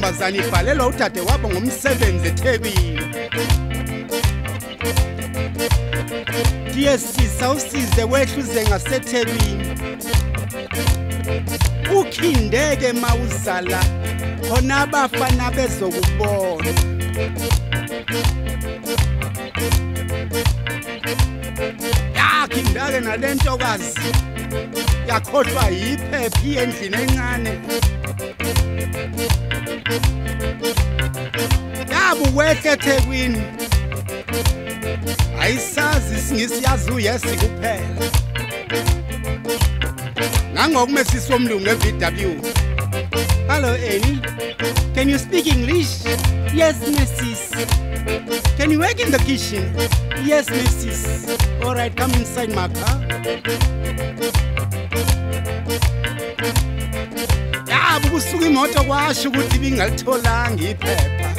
ntombazana ibhalelwa udade wabo ngomsebenzi eThekwini. Ndiye sisa usize wehluze ngaseThekwini. Ukhindeke mawuzala khona abafana bezokubona. Yakhindake nalentokazi yakhohlwa yiphephi endlini encane. Yabuwehle eThekwini. Ayisazi singisiyazi uyesi kuphela. Nangokumesiswa umlungu eVW. Hello Annie, can you speak English? Yes, Mrs. Can you work in the kitchen? Yes, Mrs. All right, come inside my car. Yabukusuka imoto kwasho ukuthi bingalitholanga iphepha.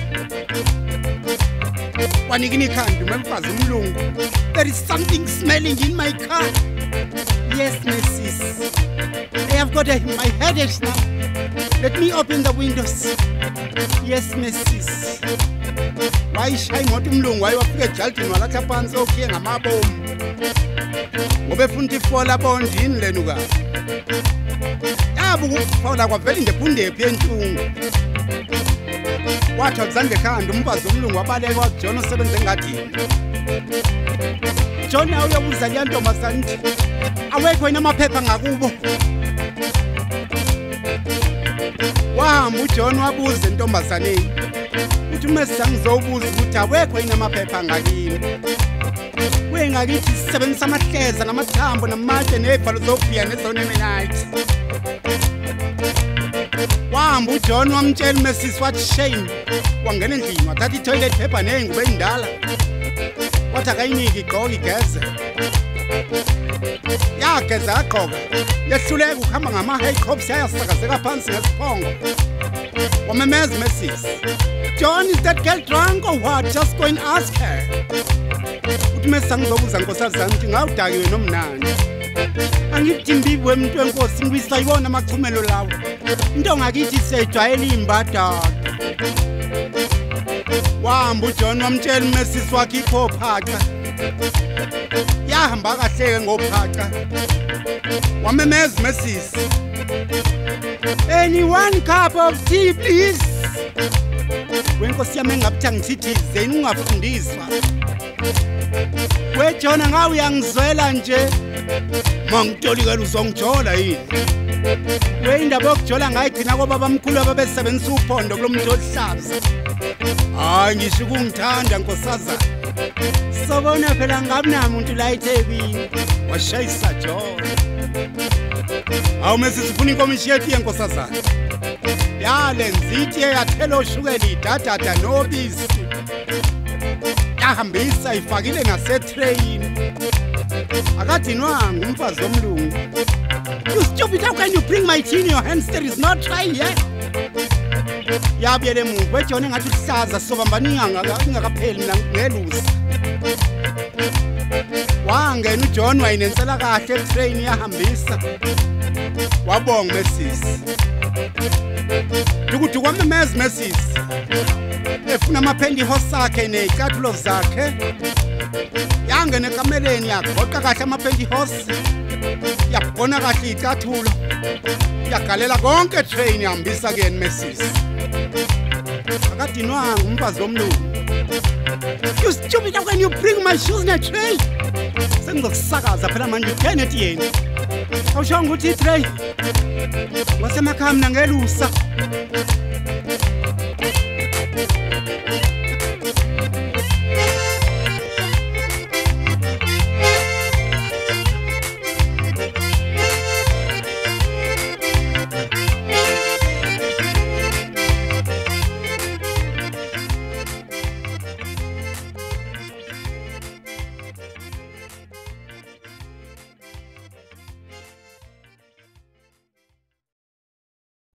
Wanikini khandi umfazi umlungu. There is something smelling in my car. Yes, Mrs. I have got my headache now. Let me open the windows. Yes, Mrs. Wayishaya imoto umlungu wayewafika ejaldini walatha phansi okhiye ngamabomu. Ngoba efuna ukuthi ifola bondini lenuka. Yabukufola kwavela indephi yentungu. Wathi akuzange khandi umfazi umlungu wabaleka wakuJohn osebenza engadini. John uyobuza le ntombazana nje awekho yena amaphepha ngakubo. Wahamba uJohn wabuza intombazaneni uthi umesisa ngizobuza ukuthi awekho yena amaphepha ngakini. Wengakithi sisebenzisa amahleza namathambo namatshe nevalo zobhiya nezonemenite. Wahamba uJohn wamtshela umesisi wathi shame wangena endlini wathatha itoilet paper nengubo endala. Wathi akayiniki igqoke igeze. Yageza yagqoka yehluleka ukuhamba ngama-helicopters yayasakazeka phansi ngesiphongo. Wamemeza umesisi. John, is that girl drunk or what? Just go and ask her. Uthi umesisa ngizobuza nkosazana ukuthi ngawudakiwe nomnandi. Angithi mbibi wemuntu wenkosi ngibisa yibona amachumelo lawo. Into ngakithi sejwayele imbadada. Wahamba uJohn wamtshela umesisi wakhe iphophaca. Yahamba kahleke ngophaca. Wamemeza umesisi. Any one cup of tea please. Wenkosi yami engabuthi angithithizeni ungafundiswa. WeJohn ngawe uyangizwela nje. Mangitolikela uzongijola yini? Indaba yokujola ngayigcina kwaba bamkhulu ababesebenzisa uphondo kulomuntu ohlaza. Hayi ngisho ukungithanda nkosazana. Sobona phela ngabe namuntu la eThekwini washayisa John. Awumesisi ufuna inkomishi yethu yenkosazana. Yalenza itiye yathela oshukela idadada nobisi. Yahambisa ifakile nasetreyini. Akadinwanga umfazi omlungu. You stupid, how can you bring my tea in your hands? There is no try here. Yabuyele emuva weJohn engathi uhlaza sobambana ingakapheli ngelusa. Wangena uJohn wayinensela kahle etrain yahambisa. Wabonga umesisi. Dukudu kwamemeza umesisi. Efuna amapendihosi akhe nezicathulo zakhe. Yangena ekameleni yagoqa kahle amapendihosi. Yabona kahle izicathulo. Yagalela konke etrain yahambisa kuyena umesisi. Akadinwanga umfazi omlungu. You stupid, how can you bring my shoes in a tray? Sengizokusakaza phela manje uthene etiyeni. Awushonga ukuthi itray. Wasemakhaya mina ngelusa.